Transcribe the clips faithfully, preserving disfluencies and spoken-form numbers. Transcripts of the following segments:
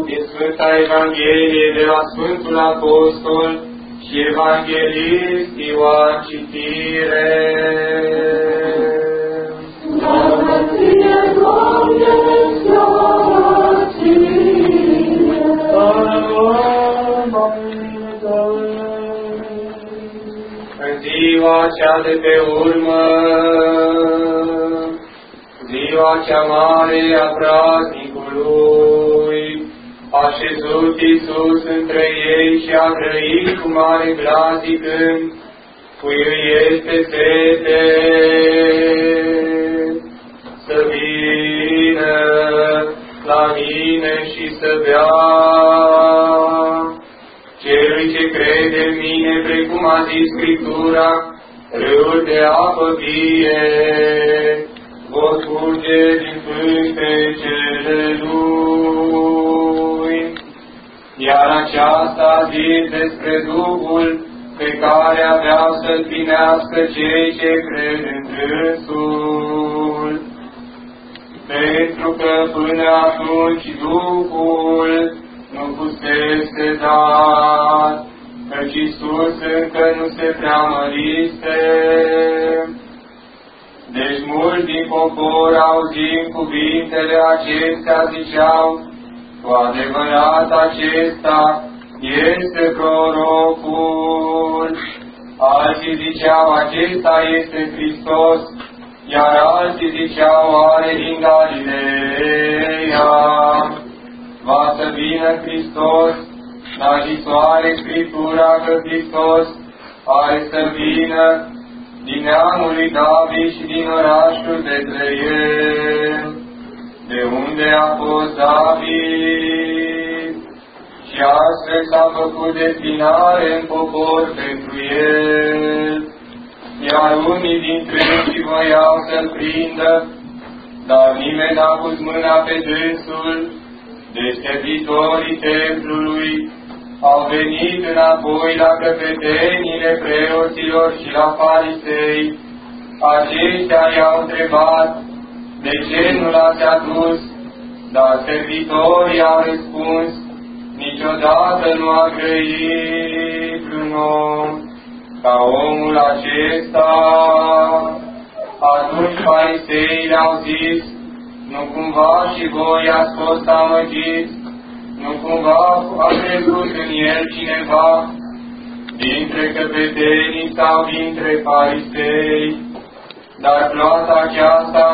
din Sfânta Evanghelie de la Sfântul Apostol și Evanghelist Ioan, citire. Slavă ție, Doamne, slavă ție! În ziua cea de pe urmă, ziua cea mare a praznicului, a șezut Iisus între ei și a grăit cu mare glas zicând, cui îi este sete, să vină la mine și să bea. Celui ce crede în mine, precum a zis Scriptura, râuri de apă vie vor curge din pântecele lui. Iar aceasta a zis despre Duhul pe care aveau să-l primească cei ce cred în Dânsul. Pentru că până atunci Duhul nu fusese dat, căci Iisus încă nu se preamărise. Deci mulți din popor, auzind cuvintele acestea, ziceau, cu adevărat acesta este prorocul. Alții ziceau, acesta este Hristos, iar alții ziceau, are din Galileea. Va să vină Hristos, dar zisoare Scriptura că Hristos are să vină din neamul lui David și din orașul Betleem, de unde a fost David, și astfel s-a făcut destinare în popor pentru el. Iar unii dintre ei voiau să-l prindă, dar nimeni n-a pus mâna pe dânsul. Deci servitorii templului au venit înapoi la căpetenile preoților și la farisei. Aceștia i-au întrebat, de ce nu l-ați adus? Dar servitorii au răspuns, niciodată nu a grăit un om ca omul acesta. Atunci fariseii le-au zis, nu cumva și voi ați fost amăgiți? Nu cumva a crezut în el cineva dintre căpetenii sau dintre farisei? Dar plata aceasta,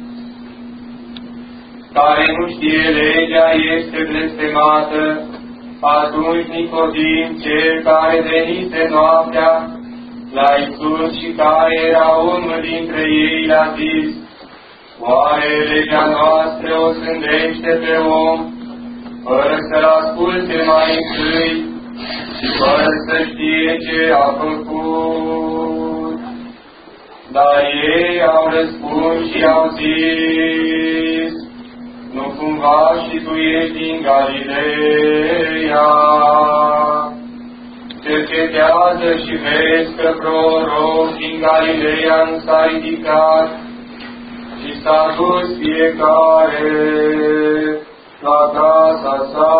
care nu știe legea, este blestemată. Atunci Nicodim, cel care venise noaptea la Iisus și care era unul dintre ei, l-a zis, oare legea noastră o sândește pe om, fără să-l asculte mai întâi și fără să știe ce a făcut? Dar ei au răspuns și au zis, nu cumva și tu ești din Galileea? Cercetează și vezi că proroc din Galileea nu s-a ridicat și s-a dus fiecare la casa sa.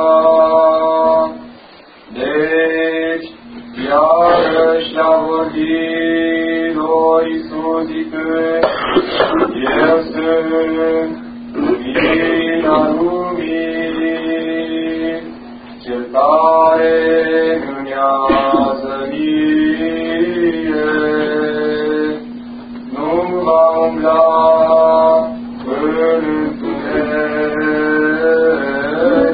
Deci, iarăși a vorbit lor Iisus zicând, eu sunt lumina lumii, cel care luminează mie, nu va umbla în întuneric.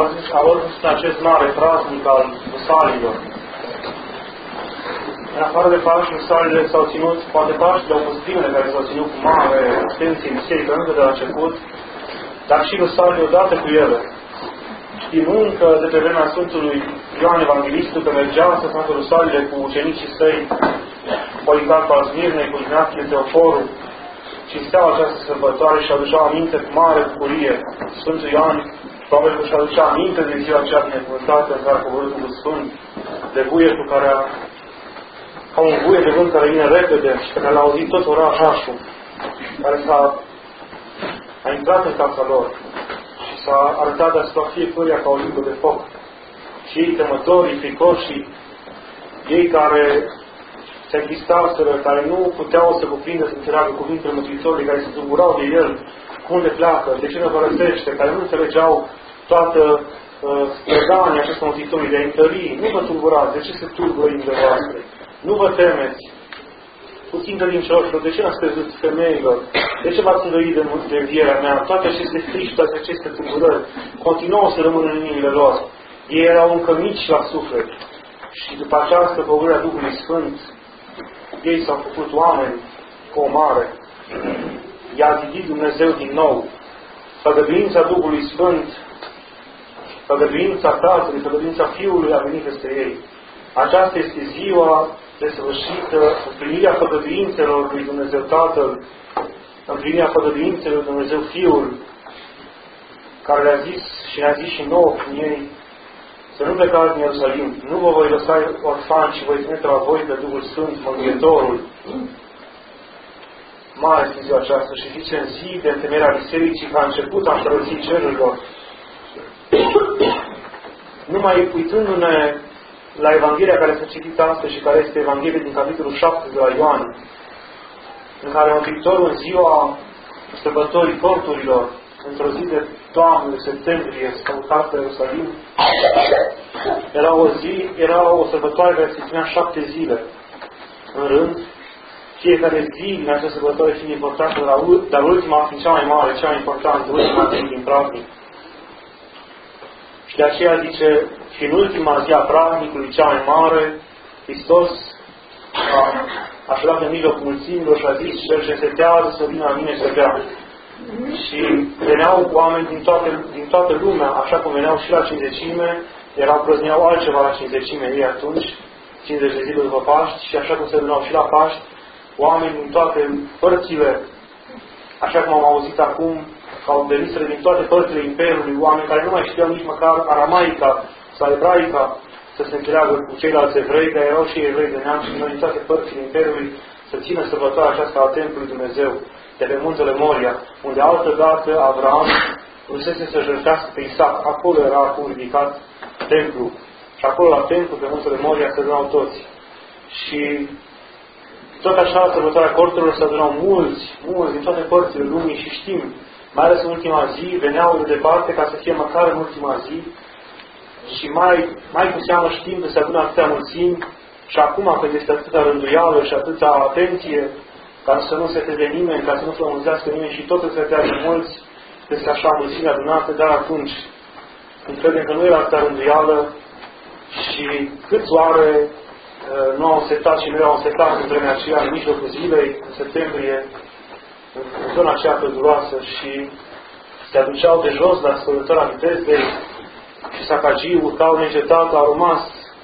auzit, auzit acest mare praznic al Rusalilor. În afară de Paști, Rusalile s-au ținut, poate Paștile au fost primele care s-au ținut cu mare atenție în biserică, încă de la început, dar și Rusalile odată cu ele. Știm încă de pe vremea Sfântului Ioan Evanghelistul că mergea să facă Rusalile cu ucenicii săi, Policarp al Smirnei, cu Ignatile Teoforul, cinsteau această sărbătoare și aduceau aminte cu mare bucurie. Sfântul Ioan probabil că și aducea aminte de ziua aceea binecuvântată în care a coborât Duhul Sfânt, de buietul care a, ca un buiet de vânt care vine repede și care l-a auzit tot orașul, care s-a a intrat în casa lor și s-a arătat deasupra fiecăruia ca o limbă de foc. Și ei temătorii, fricoșii, ei care se închistaseră, care nu puteau să cuprindă, să înțeleagă cuvintele Mântuitorului, care se tulburau de el, cum de pleacă, de ce ne părăsește, care nu înțelegeau toată uh, strădania acestui Mântuitorului de a întări. Nu vă tulburați, de ce se tulbură inimile voastre? Nu vă temeți. Puțin credincioșilor, de ce n-ați crezut femeilor? De ce v-ați îndoit de, de învierea mea? Toate aceste frici, toate aceste tulburări continuau să rămână în inimile lor. Ei erau încă mici la suflet. Și după această pogorâre a Duhului Sfânt, ei s-au făcut oameni cu o mare. I-a zidit Dumnezeu din nou. Făgăduința Duhului Sfânt, făgăduința Tatălui, făgăduința Fiului a venit peste ei. Aceasta este ziua desăvârșită, împlinirea făgăduințelor lui Dumnezeu Tatăl, împlinirea făgăduințelor lui Dumnezeu Fiul, care le-a zis și ne-a zis și nouă prin ei, să nu plecați în Ierusalim, nu vă voi lăsa orfani și voi trimite la voi pe Duhul Sfânt, Mângâietorul. Mare este ziua aceasta și zice în zi de întemeierea bisericii ca început a împărăției cerurilor. Numai uitându-ne la Evanghelia care s-a citit astăzi și care este Evanghelia din capitolul șapte de la Ioan, în care Mântuitorul în ziua sărbătorii corturilor, într-o zi de toamnă, de septembrie, s-a urcat pe Ierusalim, era o zi, era o sărbătoare care se ținea șapte zile în rând, fiecare zi din această sărbătoare fiind importantă, dar ultima fiind cea mai mare, cea mai importantă, ultima zi din praznic. Și de aceea zice, și în ultima zi a praznicului cea mai mare, Hristos a așezat în mijlocul mulțimilor și a zis, cel ce setează să vină la mine să bea. Și veneau oameni din toată, din toată lumea, așa cum veneau și la Cincizecime, erau prăzneau altceva la Cincizecime ei atunci, cincizeci de zile după Paști, și așa cum se veneau și la Paști, oameni din toate părțile, așa cum am auzit acum, au veniseră din toate părțile Imperiului, oameni care nu mai știau nici măcar aramaica sau ebraica să se înțeleagă cu ceilalți evrei, dar erau și evrei de neam și noi din toate părțile Imperiului să țină sărbătoarea aceasta a Templului Dumnezeu, de pe muntele Moria, unde altă dată Avram vrusese să jertfească pe Isaac. Acolo era acum ridicat Templul. Și acolo la Templu, pe muntele Moria, se adunau toți. Și tot așa, sărbătoarea corturilor se adunau mulți, mulți din toate părțile lumii și știm, mai ales în ultima zi, veneau de departe ca să fie măcar în ultima zi și mai, mai cu seamă știm că se adună atâtea mulțimi și acum când este atâta rânduială și atâta atenție ca să nu se teze nimeni, ca să nu flămânzească nimeni și totul se tează mulți, este așa mulțime adunate, dar atunci când credem că nu era atâta rânduială și câți oare uh, nu au setat și nu erau setat în vremea aceea, în mijlocul zilei, în septembrie, în zona aceea călduroasă și se aduceau de jos la scălătura vitezei și sacagii urcau neîncetat, au rămas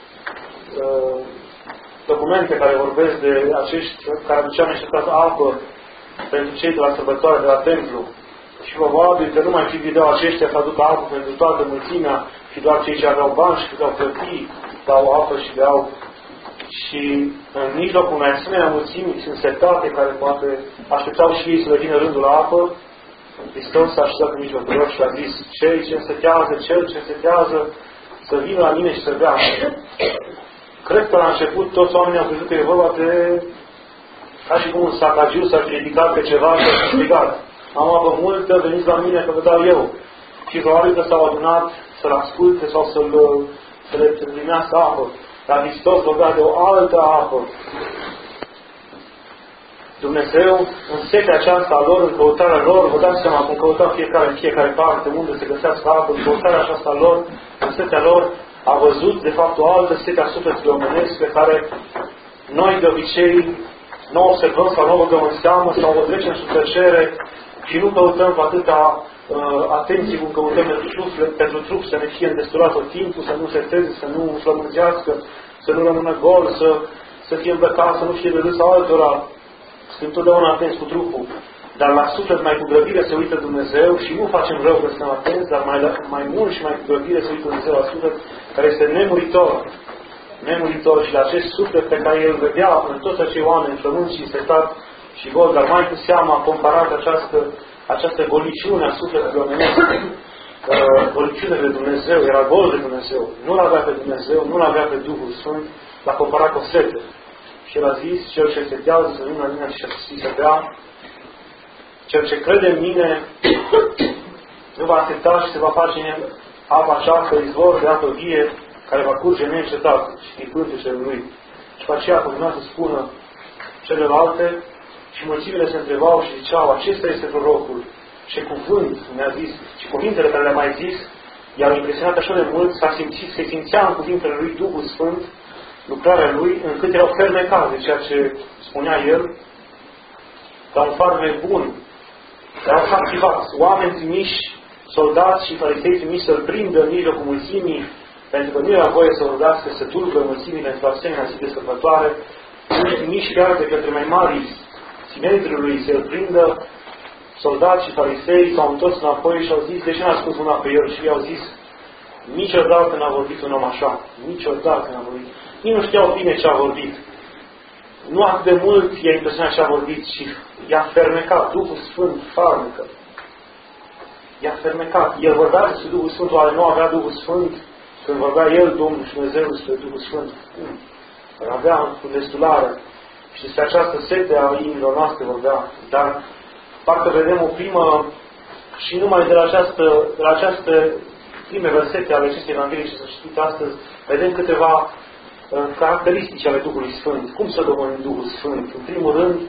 uh, documente care vorbesc de acești care aduceau neîncetat apă pentru cei de la sărbătoare de la templu. Și probabil că nu mai fi videau aceștia să aducă apă pentru toată mulțimea și doar cei ce aveau bani și puteau plăti, dau apă și beau. Și în mijlocul unei asemenea mulțimi sunt setate care poate așteptau și ei să le vină rândul la apă. Hristos s-a așezat în mijlocul lor și a zis, cei ce însetează, cel ce însetează, să vină la mine și să bea. Cred că la început toți oamenii au crezut că e vorba de ca și cum un sacagiu s-ar fi ridicat pe ceva și s-a strigat. Am apă multă, veniți la mine că vă dau eu. Și probabil că s-au adunat să-l asculte sau să-l, să le primească apă. Dar Hristos vorbea de o altă apă. Dumnezeu, în setea aceasta a lor, în căutarea lor, vă dați seama cum căuta fiecare în fiecare parte, unde se găsească apă, în căutarea aceasta a lor, în setea lor, a văzut, de fapt, o altă sete a sufletului omenesc pe care noi, de obicei, nu observăm sau nu o băgăm în seamă sau o trecem sub tăcere și nu căutăm cu atâta uh, atenție cum căutăm pentru, suflet, pentru trup, să ne fie îndestulat tot timpul, să nu se teze, să nu flămângească, să nu rămână gol, să, să fie îmbrăcat, să nu fie de râs altora. Sunt întotdeauna atenți cu trupul. Dar la suflet mai cu grăbire se uită Dumnezeu și nu facem rău că suntem atenți, dar mai, mai mult și mai cu grăbire se uită Dumnezeu la suflet care este nemuritor. Nemuritor și la acest suflet pe care El vedea în toți acei oameni flămânți și setat și gol, dar mai cu seama a comparat această, această goliciune a sufletului omenesc, uh, goliciune de Dumnezeu, era gol de Dumnezeu. Nu-L avea pe Dumnezeu, nu-L avea pe Duhul Sfânt, l-a comparat cu o sete. Și El a zis, cel ce setează să vină la mine și să bea, cel ce crede în mine nu va seta și se va face în apa aceasta, izvor de apă vie, care va curge neîncetat și din pântecele lui. Și pe aceea continua să spună celelalte și mulțimile se întrebau și ziceau, acesta este prorocul. Ce cuvânt ne-a zis și cuvintele care le-a mai zis i-au impresionat așa de mult, s-a simțit, se simțea în cuvintele lui Duhul Sfânt, lucrarea lui, încât erau fermecate de ceea ce spunea el, ca un farmec bun. Erau captivați, oameni trimiși, soldați și farisei trimiși să-l prindă în mijlocul mulțimii, pentru că nu era voie să vorbească, să tulbă mulțimii pentru asemenea zi de sărbătoare, trimiși chiar de către mai mari Sinedriului să-l prindă, soldați și farisei s-au întors înapoi și au zis, de ce n-a spus una pe el? Și i-au zis, niciodată n-a vorbit un om așa, niciodată n-a vorbit. Nici nu știau bine ce a vorbit. Nu atât de mult i-a impresionat ce a vorbit și i-a fermecat. Duhul Sfânt farmecă. I-a fermecat. El vorbea despre Duhul Sfânt, oare nu avea Duhul Sfânt? Când vorbea El, Domnul și Dumnezeu, despre Duhul Sfânt. Îl avea cu destulare. Și despre această sete a inimilor noastre vorbea. Dar parcă vedem o primă și numai de la această, de la această prime versete ale acestei Evanghelii și să știți astăzi, vedem câteva caracteristici ale Duhului Sfânt. Cum să domonim Duhul Sfânt? În primul rând,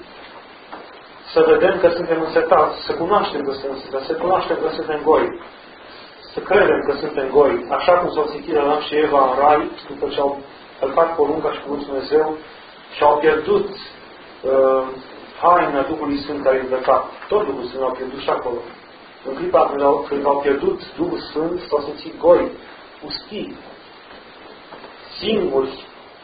să vedem că suntem însetați, să cunoaștem că suntem însetați, să cunoaștem că suntem goi, să credem că suntem goi, așa cum s-au citit Adam și Eva în Rai, după ce au călcat porunca și cuvântul Dumnezeu și au pierdut uh, haina Duhului Sfânt care îi îmbrăca. Tot Duhul Sfânt l-au pierdut și acolo. În clipa când au, când au pierdut Duhul Sfânt, s-au simțit goi, pustii, singuri,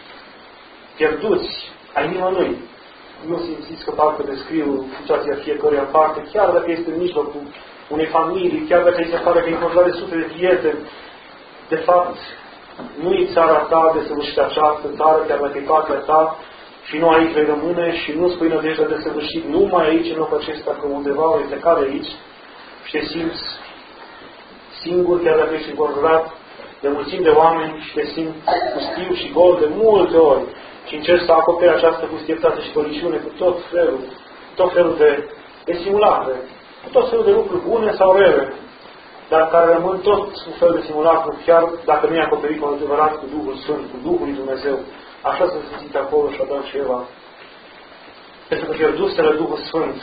pierduți, ai nimănui. Nu simțiți că parcă descriu situația fiecăruia în parte, chiar dacă este în mijlocul unei familii, chiar dacă îi se pare că e înconjurat de sute de prieteni, de fapt, nu e țara ta de săvârșit această țară, chiar dacă e partea ta, și nu aici vei rămâne și nu spui nădejdea de săvârșit, numai aici, în locul acesta, că undeva vei pleca de aici și te simți singur, chiar dacă ești înconjurat de mulțimi de oameni și te simți pustiu și gol de multe ori și încerci să acoperi această pustietate și goliciune cu tot felul, tot felul de, de simulacre, cu tot felul de lucruri bune sau rele, dar care rămân tot un fel de simulacru, chiar dacă nu e acoperit cu adevărat cu Duhul Sfânt, cu Duhul lui Dumnezeu. Așa s-a simțit acolo și Adam și Eva. Pentru că pierduseră Duhul Sfânt.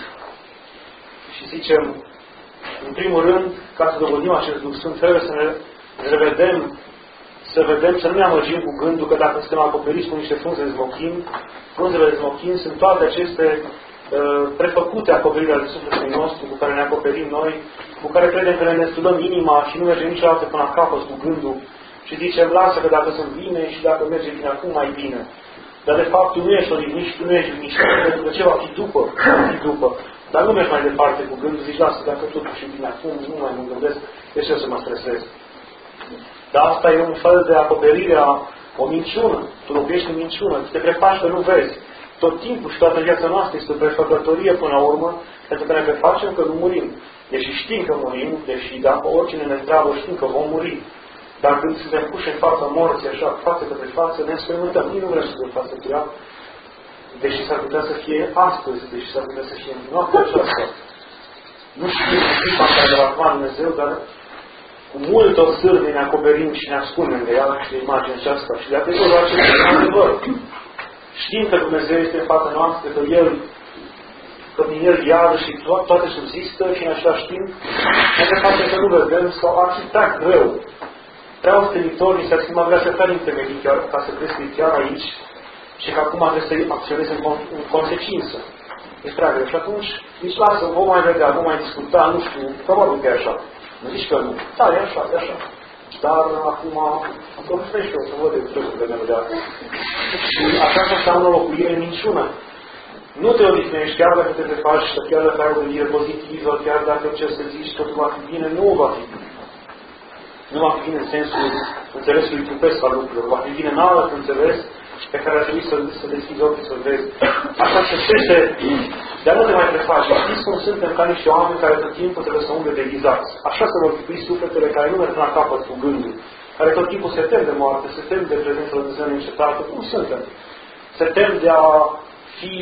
Și zicem, în primul rând, ca să dovedim acest Duh Sfânt, trebuie să ne revedem, să vedem, să nu ne amăgim cu gândul că dacă suntem acoperiți cu niște frunze de smochin, frunzele de smochin sunt toate aceste uh, prefăcute acoperiri ale sufletului nostru cu care ne acoperim noi, cu care credem că ne nestulăm inima și nu mergem niciodată până la capăt cu gândul și zicem, lasă că dacă sunt bine și dacă merge bine acum, mai bine. Dar de fapt tu nu ești odihnit și tu nu ești liniștit, pentru că ce va fi după, va fi după. Dar nu mergi mai departe cu gândul, zici, lasă, dacă totuși e bine acum, nu mai mă gândesc, de ce să mă stresez? Dar asta e un fel de acoperire a o minciună. Tu locuiești în minciună, tu te prefaci că nu vezi. Tot timpul și toată viața noastră este o prefăcătorie până la urmă, pentru că ne prefacem că nu murim. Deși știm că murim, deși dacă oricine ne întreabă știm că vom muri. Dar când suntem puși în fața morții, așa, față către față, ne înspăimântăm. Nici nu vrem să ne față cu ea, deși s-ar putea să fie astăzi, deși s-ar putea să fie în noaptea aceasta. Nu știu clipa care le va acum Dumnezeu, dar cu multă sârne ne acoperim și ne ascundem de ea și de imaginea aceasta. Și de atât o acest adevăr. Știm că Dumnezeu este în fața noastră, că El că din el iară și to- toate subzistă și în același timp ne face să nu vedem sau ar fi prea greu. Prea ostenitor, ni s-a schimbat vrea să fie întemelit ca să crezi că e chiar aici și că acum trebuie să acționezi în, con- în consecință. E prea greu. Și atunci nici lasă, vom mai vedea, vom mai discuta, nu știu, probabil că e așa. Nu zici că nu. Da, e așa, e așa. Dar acum, acum vrei și eu să văd de lucrurile de vedea. Și așa că înseamnă locuire minciună. Nu te odihnești, chiar dacă te faci, chiar dacă ai o gândire pozitivă, chiar dacă ce să zici, totul va fi bine, nu va fi bine. Nu va fi bine în sensul înțelesului trupesc al lucrurilor, va fi bine în alt înțeles pe care ar trebui să, să deschizi ochii să vezi. Așa că trece, dar nu te mai prefaci. Știți cum suntem ca niște oameni care tot timpul trebuie să umble deghizați. Așa se vor chipui sufletele care nu merg la capăt cu gândul, care tot timpul se tem de moarte, se tem de prezența lui Dumnezeu neîncetată. Cum suntem? Se tem de a fi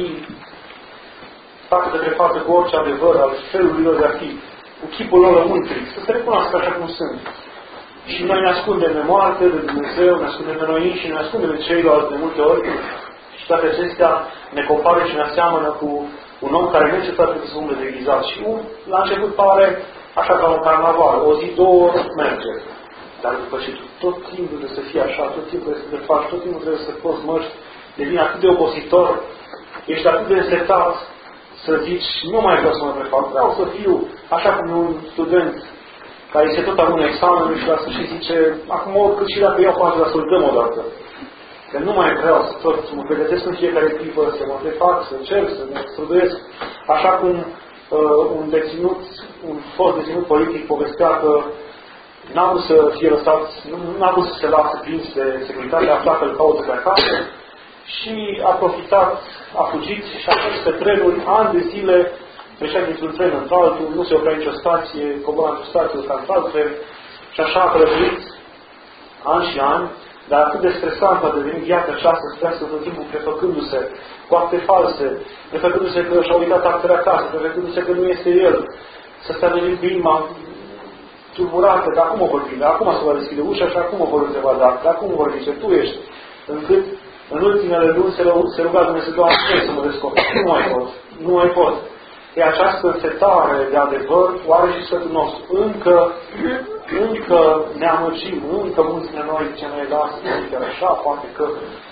față de față cu orice adevăr al felului lor de a fi, cu chipul lor lăuntric, să se recunoască așa cum sunt. Și noi ne ascundem de moarte, de Dumnezeu, ne ascundem de noi și ne ascundem de ceilalți de multe ori și toate acestea ne compară și ne aseamănă cu un om care neîncetat trebuie să umble deghizat. Și un, la început pare așa ca un carnaval, o zi, două, merge. Dar după ce tu tot timpul trebuie să fie așa, tot timpul trebuie să te faci, tot timpul trebuie să poți măști, devine atât de obositor, ești atât de însetat să zici, nu mai vreau să mă prefac, vreau să fiu așa cum un student care se tot avut un examen și la sfârșit zice, acum oricât și dacă iau patru, să-l dăm odată. Că nu mai vreau să tot mă pregătesc în fiecare clipă, să mă prefac, să încerc, să mă străduiesc. Așa cum uh, un deținut, un fost deținut politic povestea că n-a vrut să fie lăsat, nu n-a vrut să se lasă prins de securitate, a aflat că îl caută pe acasă și a profitat, a fugit și a fost pe trenuri, ani de zile, trecea dintr-un tren într-altul, nu se oprea nicio stație, cobora într-o stație, ca într-alt tren, și așa a prăbuit ani și ani, dar atât de stresant a devenit viața aceasta, stresul în timpul prefăcându-se cu acte false, prefăcându-se că și-a uitat actele acasă, prefăcându-se că nu este el, să stea de inima tulburată, dar acum o vorbi, dar acum se va deschide ușa și acum o vorbi se va da, dar acum o vorbi ce tu ești, încât în ultimele luni se, se ruga Dumnezeu, Doamne, să mă descoperi. Nu mai pot. Nu mai pot. E această setare de adevăr, oare și sfătul nostru. Încă, încă ne amăcim, încă mulți dintre noi zicem, noi lasă, chiar așa, poate că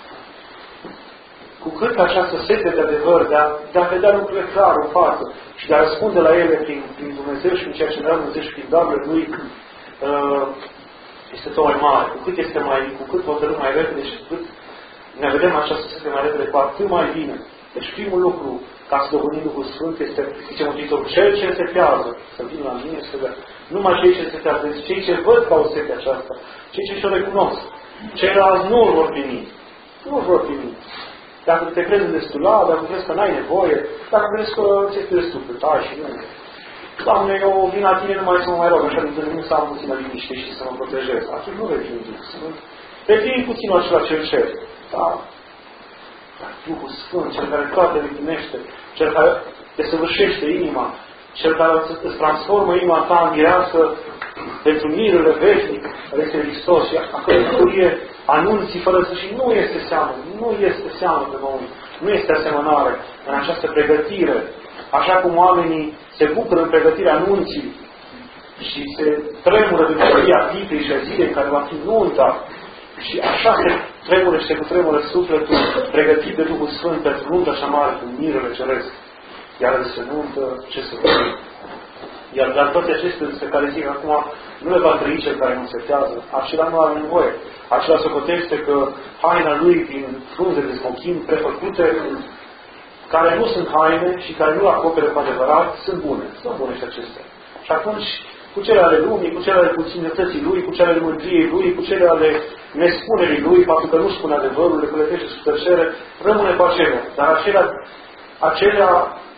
cu cât această sete de adevăr, de a, de a vedea lucrurile clar în față și de a răspunde la ele prin, prin Dumnezeu și prin ceea ce ne-a Dumnezeu și prin darurile Lui, uh, este tot mai mare. Cu cât este mai, cu cât hotărâm mai repede și cu cât ne vedem această sete mai repede, cu atât mai bine. Deci primul lucru, ca să dobândim Duhul Sfânt, este, zice Mântuitorul, cel ce însetează, să vină la mine, să vedea. Numai cei ce însetează, deci cei ce văd ca o sete aceasta, cei ce și-o recunosc. Ceilalți nu îl vor primi. Nu îl vor primi. Dacă te crezi în destulat, dacă crezi că n-ai nevoie, dacă crezi că ți-este destul, ai și nu. Doamne, eu vin la tine numai să mă mai rog, așa din târziu să am puțină liniște și să mă protejez. Atunci nu vei primi Duhul Sfânt. Vei primi puțin acela ce cer. Da? Duhul Sfânt, cel care toate le primește, cel care desăvârșește inima, cel care îți transformă inima ta în mireasă pentru mirurile veșnic, care este Hristos. Și acolo bucurie anunții fără sfârșit nu este seamă, nu este seamă pe noi, nu este asemănare în această pregătire. Așa cum oamenii se bucură în pregătirea anunții și se tremură de bucuria clipei și a zilei în care va fi nunta, și așa se tremură și se cutremură sufletul pregătit de Duhul Sfânt pentru nunta așa mare, cu mirele ceresc. Iar se nuntă, ce să fie? Iar dar toate acestea despre care zic acum, nu le va trăi cel care nu însetează. Acela nu are nevoie. Acela socotește că haina lui din frunze de smochin prefăcute, care nu sunt haine și care nu acopere cu adevărat, sunt bune. Sunt bune și acestea. Și atunci, cu cele ale lumii, cu cele ale puținătății lui, cu cele ale mândriei lui, cu cele ale nespunerii lui, faptul că nu spune adevărul, le plătește sub tăcere, rămâne cu acelea. Dar acelea, acelea,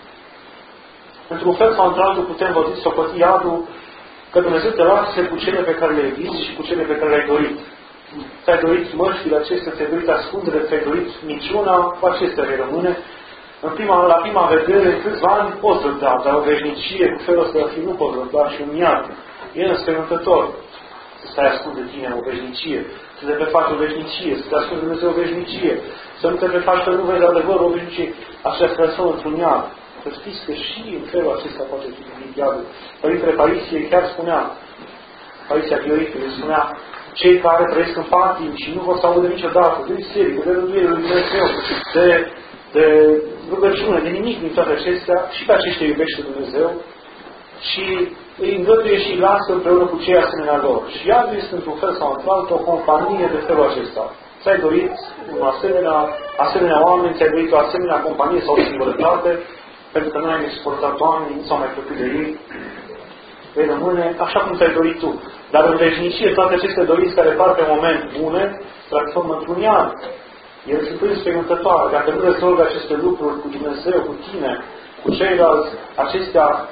într-un fel sau într-altul, putem văzut socoti iadul că Dumnezeu te lasă cu cele pe care le-ai vis și cu cele pe care le-ai dorit. Ți-ai dorit măștile acestea, ți-ai dorit ascundere, ți-ai dorit minciuna, cu acestea le rămâne. În prima, la prima vedere, câțiva ani poți răbda, dar o veșnicie cu felul ăsta de a fi nu poți răbda și un iad. E înspăimântător să stai ascult de tine o veșnicie, să te prefaci o veșnicie, să te ascult de Dumnezeu o veșnicie, să nu te prefaci că nu vezi adevărul o veșnicie. Așa se transformă într-un iad. Să știți că și în felul acesta poate fi numit iadul. Părintele Paisie chiar spunea, Paisia Gheorghitului spunea, cei care trăiesc în patim și nu vor să audă niciodată de biserică, de rânduire lui Dumnezeu, de, de rugăciune, de nimic din toate acestea, și pe aceștia iubește Dumnezeu și îi îngăduie și îi lasă împreună cu cei asemenea lor. Și iadul este într-un fel sau într-altul o companie de felul acesta. Ți-ai dorit un asemenea, asemenea oameni, ți-ai dorit o asemenea companie sau o singurătate, pentru că nu ai mai suportat oamenii, nu s-au mai plăcut de ei, vei rămâne așa cum ți-ai dorit tu. Dar în veșnicie, toate aceste dorinți care par pe moment bune, transformă într-un iad. Ele sunt înspăimântătoare. Dacă nu rezolvi aceste lucruri cu Dumnezeu, cu tine, cu ceilalți, acestea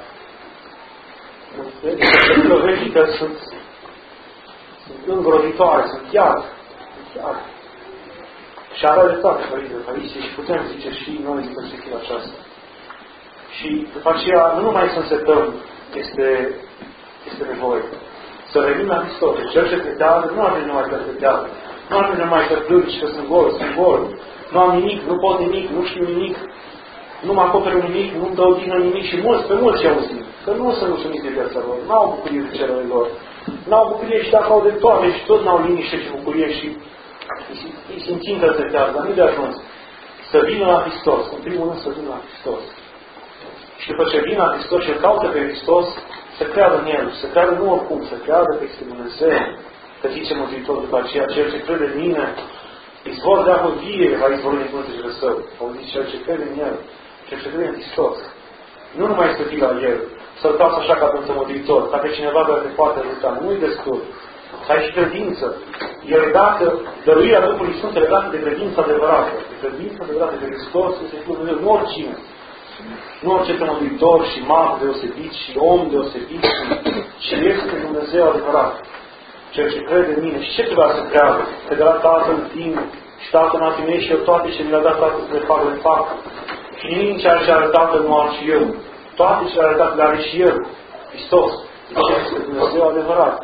se dovedește că sunt, sunt îngrozitoare, sunt iad. Sunt iad. Și avea dreptate Părintele Paisie și putem zice și noi din perspectiva aceasta. Și după aceea, nu numai să însetăm este, este nevoie. Să revenim la Hristos. Cel ce tretează, nu ajunge numai că tretează. Nu ajunge numai că plângi, că sunt gol, sunt gol. Nu am nimic, nu pot nimic, nu știu nimic. Nu mă acoperă nimic, nu-mi dă odihnă nimic și mulți, pe mulți i-au zis. Că nu sunt mulțumiți de viața lor. N-au bucurie de celor lor. N-au bucurie și dacă au de toate și tot n-au liniște și bucurie și îi simțim că tretează, dar nu de ajuns. Să vină la Hristos. În primul rând să vină la Hristos. Și după ce vine la Hristos și îl caută pe Hristos, să creadă în El. Să creadă nu oricum, să creadă că este Dumnezeu. Că zice Mântuitor după aceea, cel ce crede în mine, izvor de apă vie va izvorâ din plântecele său. Au zis, cel ce crede în El, cel ce crede în Hristos. Nu numai să vii la El, să-L cauți așa ca pentru Mântuitor. Dacă cineva doar te poate ajuta, nu-i destul. Să ai și credință. E legată, dăruirea Duhului Sfânt e legată de credință adevărată. De credință adevărată de Hristos, este Dumnezeu, nu oricine. Nu orice Mântuitor și mag deosebit și om deosebit, ci este Dumnezeu adevărat. Cel ce crede în mine. Și ce trebuia să creadă? Că de la Tatăl timp și Tatăl n-a primit și eu toate și mi le-a dat Tatăl să le fac, le fac. Și nimic ce are și are Tatăl nu am și eu. Toate ce are Tatăl le are și eu. Hristos. Deci este Dumnezeu adevărat.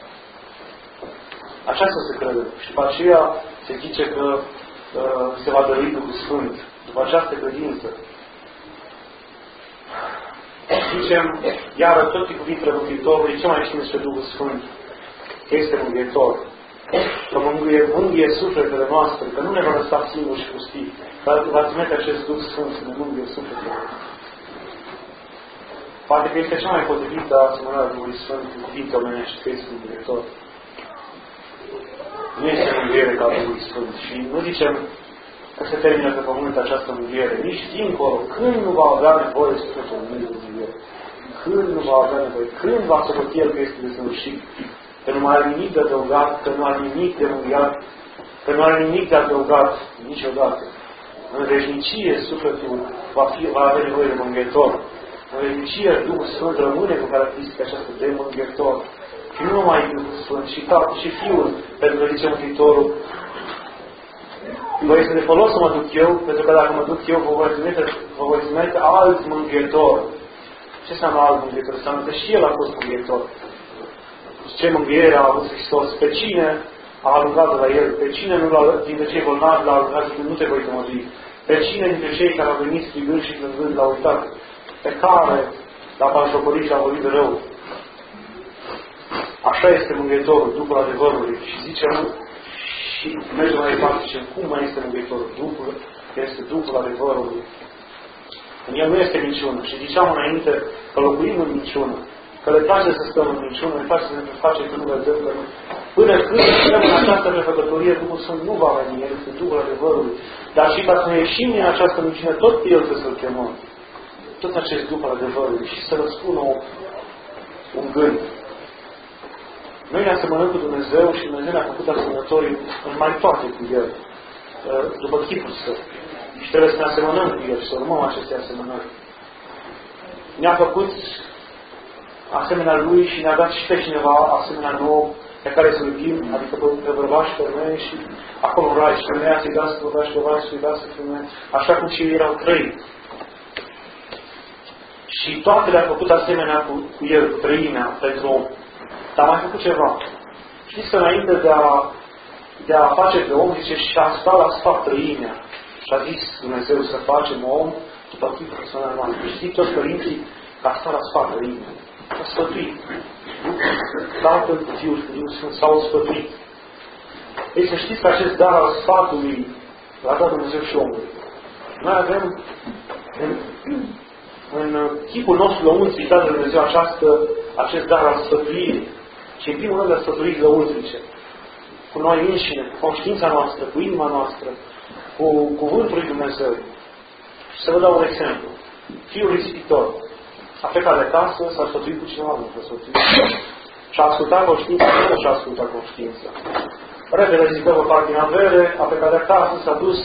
Aceasta se crede. Și după aceea se zice că uh, se va dărui Duhul Sfânt. După această credință. Zicem, iară tot cuvintele Mântuitorului, ce mai știm despre Duhul Sfânt? Că este mângâietor. Că mângâie, mângâie sufletele noastre, că nu ne va lăsa singuri și pustii. Dar va trimite acest Duh Sfânt să ne mângâie sufletele. Poate că este cea mai potrivită asemănare Duhului Sfânt cu cuvinte omenești, că este mângâietor. Nu este mângâiere ca Duhul Sfânt. Și nu zicem că se termină pe pământ această mângâiere. Nici dincolo. Când nu va avea nevoie sufletul meu de mângâiere? Când nu va avea nevoie? Când va socoti el că este desăvârșit? Că nu mai are nimic de adăugat, că nu are nimic de mângâiat, că nu are nimic de adăugat niciodată. În veșnicie sufletul va, fi, va avea nevoie de mângâietor. În veșnicie Duhul Sfânt rămâne cu caracteristica aceasta de mângâietor. Și nu numai Duhul Sfânt, și Tatăl și Fiul, pentru că zice Mântuitorul, vă este de folos să mă duc eu, pentru că dacă mă duc eu, vă voi trimite, vă voi trimite alt mângâietor. Ce înseamnă alt mângâietor? Înseamnă că și El a fost mângâietor. Ce mângâiere a avut Hristos? Pe cine a alungat de la El? Pe cine nu l-a, dintre cei bolnavi l-a alungat și nu te voi tămădui? Pe cine dintre cei care au venit strigând și plângând l-a uitat? Pe care l-a panșocorit și l-a vorbit de rău? Așa este mângâietorul, Duhul adevărului. Și zicem, și mergem mai departe, zicem, cum mai este mângâietorul? Duhul este Duhul adevărului. În el nu este minciună. Și ziceam înainte că locuim în minciună. Că le place să stăm în minciună, le place să ne face că nu vedem. Până când suntem în această prefăcătorie, Duhul Sfânt nu va veni. El este Duhul adevărului. Dar și ca să ne ieșim din această minciună, tot pe El trebuie să-L chemăm. Tot acest Duh al adevărului. Și să răspună un gând. Noi ne asemănăm cu Dumnezeu și Dumnezeu ne-a făcut asemănătorii în mai toate cu El. După chipul Său. Și trebuie să ne asemănăm cu El și să urmăm aceste asemănări. Ne-a făcut asemenea Lui și ne-a dat și pe cineva asemenea nouă pe care să iubim, adică pe bărbați și femeie și acolo în rai și femeia să-i dați bărbați și bărbați să-i dați femeie, așa cum și ei erau trei. Și toate le-a făcut asemenea cu, cu El, cu trăimea, pentru om. Dar a mai făcut ceva. Știți că înainte de a, de a face pe om, zice, și a stat la sfat trăimea. Și a zis Dumnezeu să facem om după chipul și asemănarea noastră. Știți toți părinții ca stă la sfată inimii. S-a sfătuit. Tatăl cu Fiul și Fiul Sfânt s-au sfătuit. Ei, să știți că acest dar al sfatului l-a dat Dumnezeu și omului. Noi avem în, în chipul nostru lăuntric dat de Dumnezeu această, acest dar al sfătuirii. Și în primul rând al sfătuirii lăuntrice. Cu noi înșine, cu conștiința noastră, cu inima noastră, cu cuvântul lui Dumnezeu. Și să vă dau un exemplu. Fiul risipitor a plecat de casă, s-a sfătuit cu cineva, nu s-a sfătuit. Și a ascultat conștiința, nu și-a ascultat conștiința. Repede zic că vă fac din avere, a plecat de acasă, s-a dus,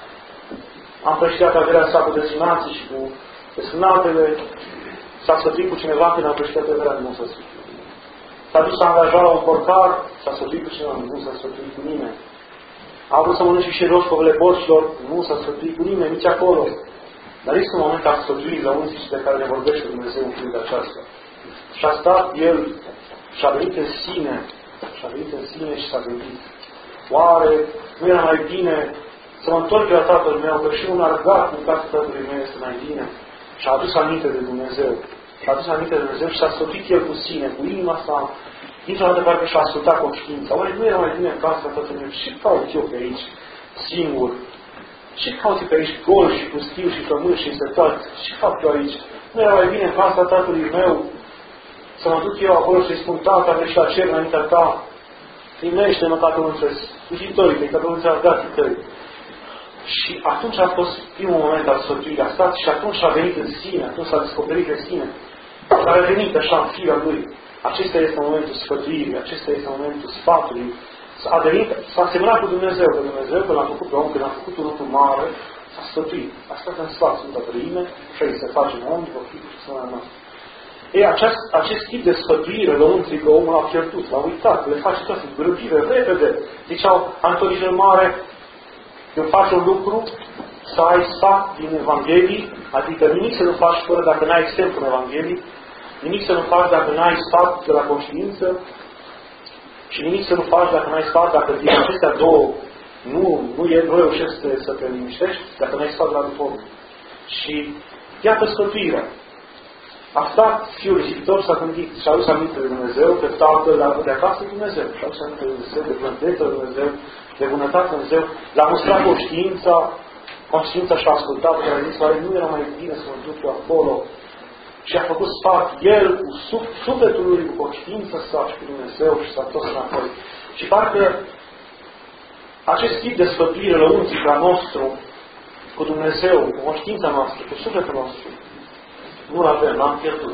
a împrăștiat averea sa cu destinații și cu desfinatele, s-a sfătuit cu cineva când a împrăștiat averea, nu s-a sfătuit. S-a dus să angaja la un porcar, s-a sfătuit cu cineva, nu s-a sfătuit cu nimeni. A vrut să mănânce și roșcovele porcilor, nu s-a sfătuit cu nimeni, nici acolo. Dar este un moment al sfătuirii la unții de care ne vorbește Dumnezeu în clipa aceasta. Și a stat el și a venit în sine, și a venit în sine și s-a gândit. Oare nu era mai bine să mă întorc la Tatăl meu, că și un argat în casa Tatălui meu este mai bine? Și a adus aminte de Dumnezeu. Și a adus aminte de Dumnezeu și s-a sfătuit el cu sine, cu inima sa, dintr-o dată parcă și-a ascultat conștiința. Oare nu era mai bine în casa Tatălui meu? Ce caut eu pe aici, singur? Ce cauți pe aici, gol și pustiu și pământ și însetat? Ce fac eu aici? Nu era mai bine în casa Tatălui meu să mă duc eu acolo și-i spun, Tata, vreau și la cer înaintea ta, primește-mă ca tu între slujitorii tăi, ca tu între argații tăi. Și atunci a fost primul moment al sfătuirii, a stat și atunci a venit în sine, atunci s-a descoperit în sine. Și a revenit așa în firea lui. Acesta este momentul sfătuirii, acesta este momentul sfatului. A venit, s-a semnat cu Dumnezeu, că Dumnezeu, când l-a făcut pe om, când a făcut un lucru mare, s-a sfătuit. A stat în sfat, Sfânta Trăime, și aici se face om, după Fiul și Sfânta noastră. Ei, acest, acest tip de sfătuire lăuntrică, omul a pierdut, l-a uitat, le face toate cu grăbire, repede. Ziceau, Antorijel Mare, când faci un lucru, să ai sfat din Evanghelii, adică nimic să nu faci fără dacă n-ai exemplu în Evanghelii, nimic să nu faci dacă n-ai sfat de la conștiință, și nimic să nu faci dacă n-ai sfat, dacă din acestea două nu, nu, e, nu reușești să, să te liniștești, dacă n-ai sfat la duhovnic. Și iată sfătuirea. A stat Fiul risipitor și s-a gândit și a adus aminte de Dumnezeu, că Tatăl la de acasă de Dumnezeu. Și a adus aminte de Dumnezeu, de blândețea de Dumnezeu, de bunătatea de Dumnezeu. L-a mostrat conștiința, conștiința și-a ascultat, care a zis, oare nu era mai bine să mă duc eu acolo? Și a făcut sfat el cu sufletul lui, cu conștiința sa și cu Dumnezeu și s-a întors înapoi. Și parcă acest tip de sfătuire lăuntrică a nostru cu Dumnezeu, cu conștiința noastră, cu sufletul nostru, nu l-avem, l-am pierdut.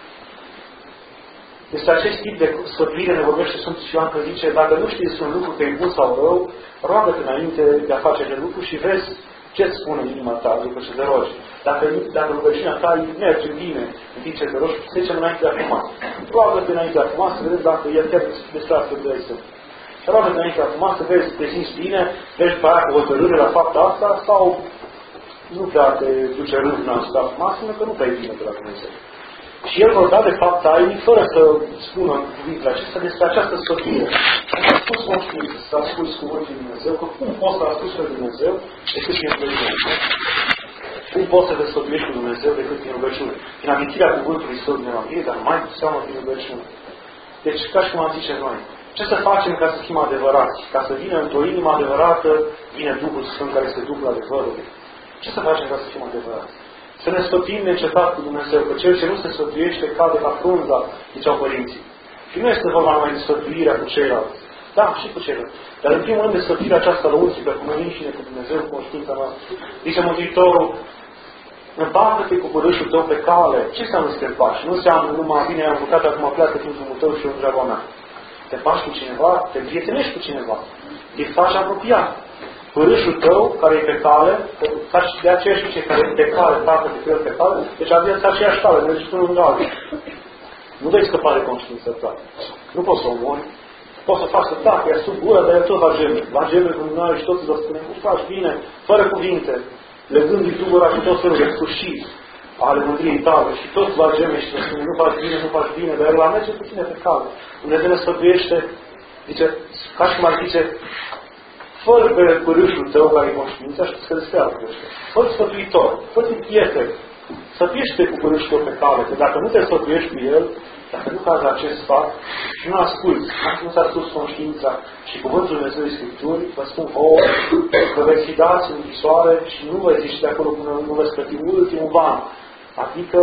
Despre acest tip de sfătuire ne vorbește Sfântul Ioan, că zice, dacă nu știi despre un lucru că e bun sau rău, roagă-te înainte de a face acest lucru și vezi ce-ți spune inima ta după ce te rogi. Dacă, dacă rugăciunea ta merge bine în timp ce te rogi, să zicem înainte de a fuma. Roagă-te înainte de a fuma să vedem dacă el chiar despre asta de exemplu. Și roagă-te înainte de a fuma să vezi, te simți bine, vezi pe aia cu hotărâre la fapta asta sau nu prea te duce râvna asta fuma, spune că nu prea e bine de la Dumnezeu. Și el vorbea de fapt ai, fără să spună cuvintele acestea, despre această sfătuire. A spus conștiință, să asculți cuvântul lui Dumnezeu, că cum poți să asculți pe Dumnezeu decât prin rugăciune? Cum poți să te sfătuiești cu Dumnezeu decât prin rugăciune? Prin amintirea cuvântului Sfânt din Evanghelie, dar mai cu seamă prin rugăciune. Deci, ca și cum am zice noi, ce să facem ca să fim adevărați? Ca să vină într-o inimă adevărată, vine Duhul Sfânt care este Duhul adevărului. Ce să facem ca să fim adevărați? Să ne sfătuim neîncetat cu Dumnezeu, că cel ce nu se sfătuiește cade ca frunza, ziceau părinții. Și nu este vorba numai de sfătuirea cu ceilalți. Da, și cu ceilalți. Dar în primul rând de sfătuirea aceasta lăuntrică, cu noi înșine, cu Dumnezeu, cu conștiința noastră. Zice Mântuitorul, împacă-te cu părâșul tău pe cale. Ce înseamnă să te împaci? Nu înseamnă numai bine, am bucat, acum pleacă cu drumul tău și eu întreaba mea. Te împaci cu cineva, te prietenești cu cineva. Te faci apropiat. Părâșul tău, care e pe cale, de aceea și cei care e pe cale, parcă pe el pe cale, deci aveți aceeași cale, mergi până în altul. Nu vei scăpa de conștiința ta. Nu poți să omori. Poți să faci să tacă, ea sub gură, dar el tot va geme. Va geme cu noi și toți vă spune, nu faci bine, fără cuvinte, legându-i tubăra cu tot felul de sfârșit ale mândriei tale și toți va geme și vă spune, nu faci bine, nu faci bine, dar el va merge cu tine pe cale. Dumnezeu ne sfătuiește, zice, ca și cum ar zice, Fă-l pe părâșul tău care e conștiința și să desfează. Fă-l sfătuitor, fă-l prieten. Sfătuiește cu părâșul tău pe cale, că dacă nu te sfătuiești cu el, dacă nu cazi la acest fapt și nu asculți, nu s-a spus conștiința și cuvântul Dumnezeu de Scripturi, vă spun vouă că veți fi dați în închisoare și nu veți ieși de acolo până nu veți plăti ultimul ban. Adică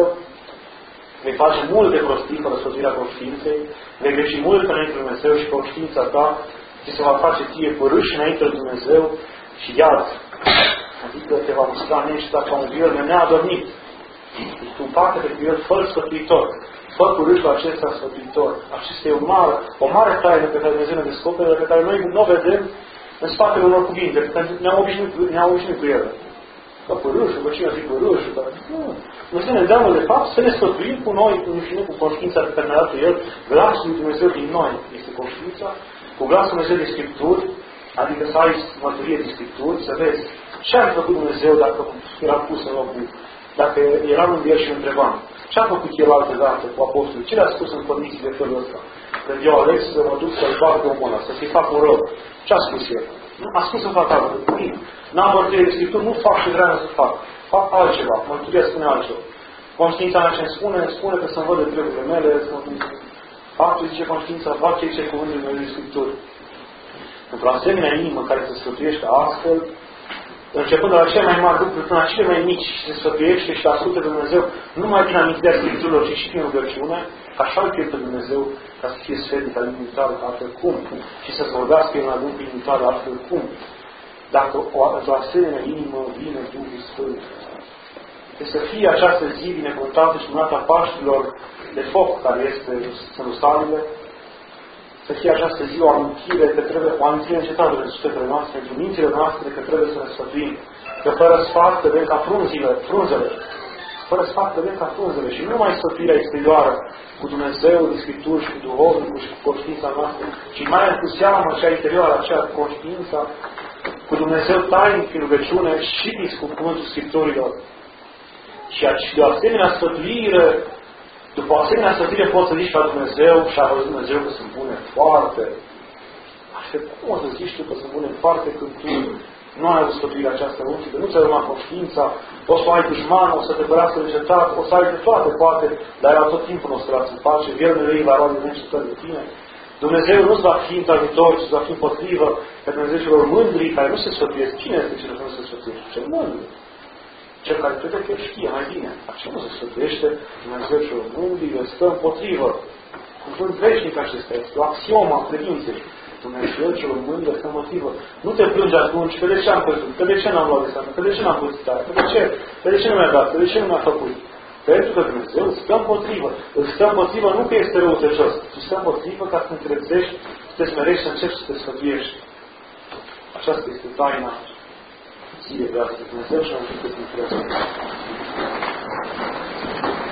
vei face multe prostii fără sfătuirea conștiinței, vei greși mult înainte de Dumnezeu și conștiința ta ți se va face ție părâș înainte de Dumnezeu și iad. Adică te va musca nești ca un viol neadormit. Deci tu împarte-te cu el fără sfătuitor. Fă părâșul acesta sfătuitor. Acesta e o mare, o mare taină pe care Dumnezeu ne descoperă, pe care noi nu o vedem în spatele unor cuvinte, pentru că ne-am obișnuit, ne-am obișnuit cu ele. Că părâșul, că cine zic părâșul, că... Nu. Dumnezeu ne îndeamnă de fapt să ne sfătuim cu noi, cu și nu cu conștiința pe care ne arată El. Glasul lui Dumnezeu din noi este conștiința, cu glasul Dumnezeu de Scripturi, adică să ai mărturie de Scripturi, să vezi ce a făcut Dumnezeu dacă era pus în locul, dacă eram în el și îl întrebam. Ce a făcut El altă dată cu apostolii? Ce le-a spus în condiții de felul ăsta? Când eu aleg să mă duc să-l fac de omul ăla, să fi fac un rău. Ce a spus El? A spus să fac altă. N-am mărturie de Scripturi, nu fac ce vreau să fac. Fac altceva. Mărturia spune altceva. Conștiința mea ce îmi spune, îmi spune că să-mi văd de treburile mele, să-mi fac ce zice conștiința, fac ce zice cuvântul meu de Scripturi. Într-o asemenea inimă care se sfătuiește astfel, începând de la cele mai mari lucruri până la cele mai mici și se sfătuiește și ascultă de Dumnezeu, nu mai din amintirea Scripturilor, ci și prin rugăciune, că așa îl chem pe Dumnezeu ca să fie sfetnic al inimii altfel cum, și să-ți vorbească El în adânc prin inimii altfel cum. Dacă o, o asemenea inimă vine Duhul Sfânt, este să fie această zi binecuvântată și mânată a Paștilor de foc care este în Ierusalimele, să fie această zi o amintire, că trebuie, o amintire încetată de sufletele noastre, pentru mințile noastre, că trebuie să ne sfătuim. Că fără sfat vedem ca frunzile, frunzele. Fără sfat vedem ca frunzele. Și nu numai sfătuirea exterioară cu Dumnezeu, de Scripturi și cu duhovnicul și cu conștiința noastră, ci mai cu seamă cea interioară, aceea cu conștiința, cu Dumnezeu tainic în rugăciune și cu cuvântul Scripturilor. Și de o asemenea sfătuire, după o asemenea sfătuire poți să zici la Dumnezeu și a văzut Dumnezeu că sunt bune foarte. Așa, cum o să zici tu că sunt bune foarte când tu nu ai avut sfătuirea aceasta unchi, că nu ți-ai urmat conștiința, o să ai dușman, o să te părească încetat, o să ai de toate, poate, dar el tot timpul nu o să te lasă în pace, viermele ei va lua din încercări de tine. Dumnezeu nu-ți va fi întâlnitor, ci va fi împotrivă, că Dumnezeu celor mândri care nu se sfătuiesc. Cine este cel care nu se sfătuiește? Cel mândru. Cel care crede că el știe mai bine. Acela nu se sfătuiește, Dumnezeu celor mândri, îl stă împotrivă. Cuvânt veșnic acesta este, o axiomă a credinței. Dumnezeu celor mândri îl stă împotrivă. Nu te plângi atunci, că de ce am crezut, că de ce n-am luat de seamă, că de ce n-am pus tare, că de ce, că de ce nu mi-a dat, că de ce nu mi-a făcut. Pentru că Dumnezeu îl stă împotrivă. Îl stă împotrivă nu că este răutăcios, ci stă împotrivă ca să te încredzești, să te smerești, să începi să te sfătuiești. Aceasta este taina zilei de astăzi. Dumnezeu și-a început să